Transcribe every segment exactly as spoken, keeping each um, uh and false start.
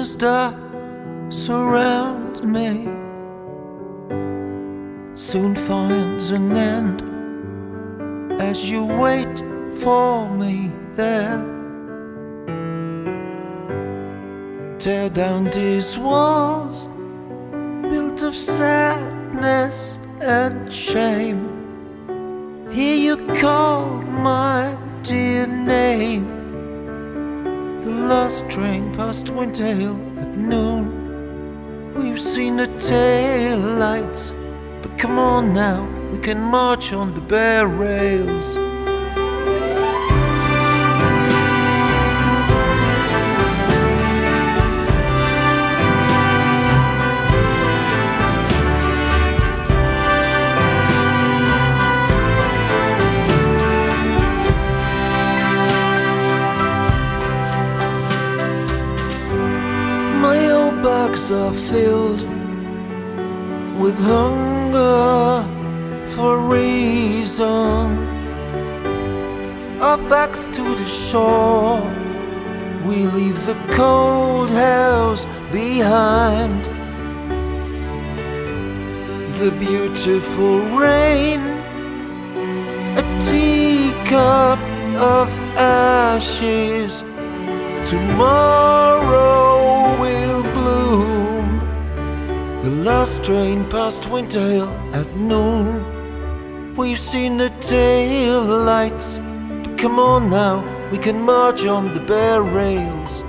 sinister surrounds me soon finds an end as you wait for me there. Tear down these walls built of sadness and shame. Hear you call my dear name. The last train past Winter Hill at noon. We've seen the tail lights, but come on now, we can march on the bare rails. My old bags are filled with hunger for reason. Our backs to the shore, we leave the cold house behind. The beautiful rain, a teacup of ashes. Tomorrow will bloom. The last train past Winter Hill at noon. We've seen the tail lights, but come on now, we can march on the bare rails.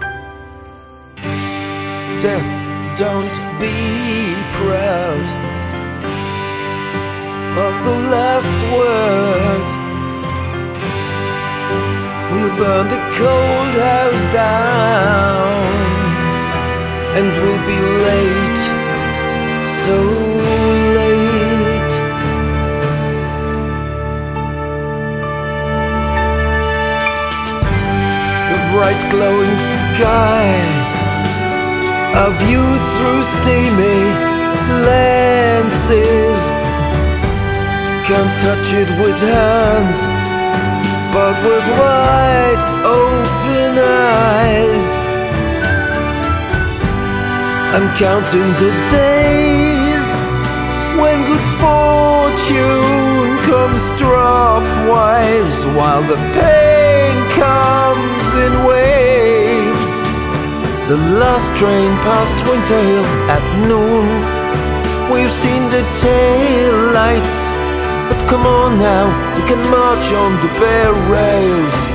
Death, don't be proud of the last word. We'll burn the cold house down, and we'll be late, so late. The bright glowing sky, a view through steamy lenses. Can't touch it with hands, but with wide open eyes. I'm counting the days when good fortune comes dropwise, while the pain comes in waves. The last train past Winter Hill at noon. We've seen the tail lights, but come on now, we can march on the bare rails.